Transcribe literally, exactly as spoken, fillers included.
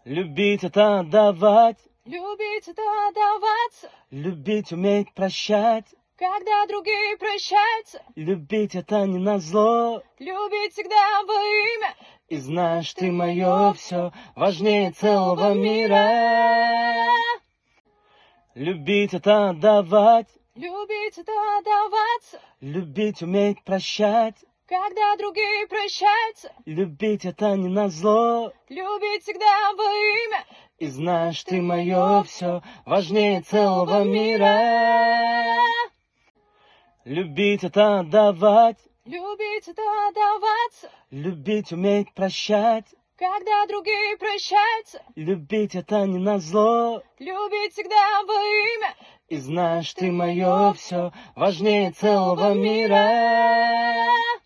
Любить — это отдавать, Любить — это отдаваться, любить — уметь прощать. когда другие прощаются. Любить — это не назло, Любить всегда во имя. и знаешь, ты мое все важнее целого мира. Любить — это отдавать, Любить — это отдаваться, любить — уметь прощать. когда другие прощаются. Любить — это не назло, Любить всегда во имя. и знаешь, ты мое все важнее целого мира. Любить — это отдавать, Любить — это отдаваться, любить — уметь прощать. когда другие прощаются. Любить — это не назло, Любить всегда во имя. и знаешь, ты мое все важнее целого мира.